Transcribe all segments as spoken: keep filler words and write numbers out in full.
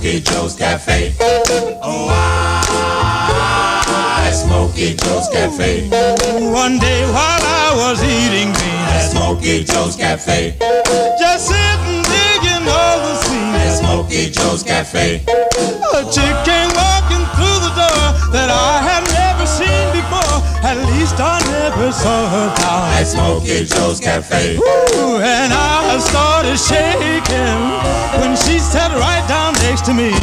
Smokey Joe's Cafe. Oh, I, Smokey Joe's Cafe. One day while I was eating beans at Smokey Joe's Cafe, just sitting digging all the scenes at Smokey Joe's Cafe, a chick came walking through the door that I had never seen before. At least I never saw her down at Smokey Joe's Cafe. Ooh, and I started shaking when she sat right down next to me.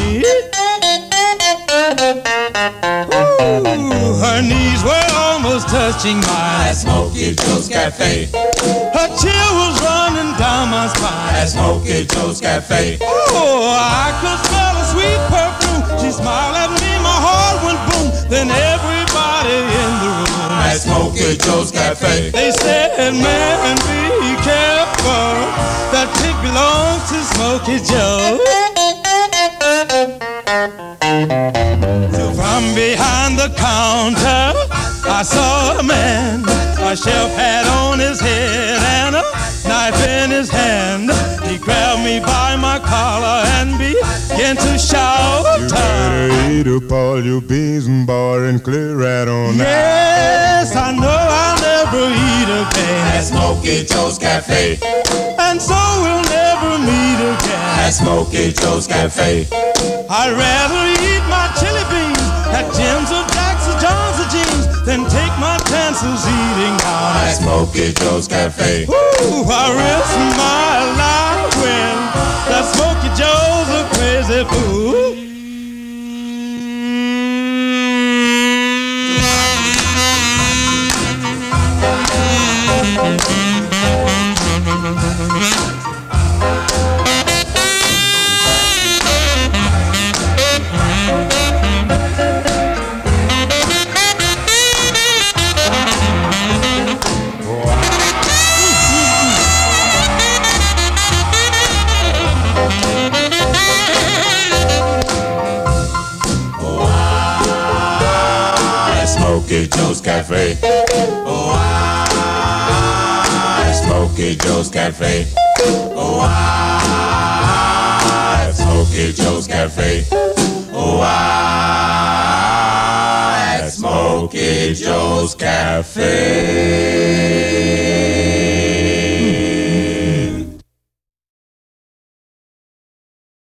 Ooh, her knees were almost touching mine at Smokey Joe's Cafe. Her chill was running down my spine at Smokey Joe's Cafe. Oh, I could smell a sweet perfume. She smiled at me, my heart went boom. Then everybody in the room at Smokey Joe's Cafe, they said, man, be careful, that chick belongs to Smokey Joe. So from behind the counter I saw a man, a chef hat on his head and a knife in his hand. He grabbed me by my collar and began to shout, you better eat up all your beans and bar and clear right on out. Yes, I know I'll never eat again at Smokey Joe's Cafe, and so we'll never meet again at Smokey Joe's Cafe. I'd rather eat my chili beans at Jim's or Jack's or John's or Jeans than take my chances eating out at Smokey Joe's Cafe. Ooh, I risk my life when that Smokey Joe's a crazy fool. Smokey Joe's Cafe. Oh, I, Smokey Joe's Cafe. Oh, I, Smokey Joe's Cafe. Oh, I, Smokey Joe's Cafe.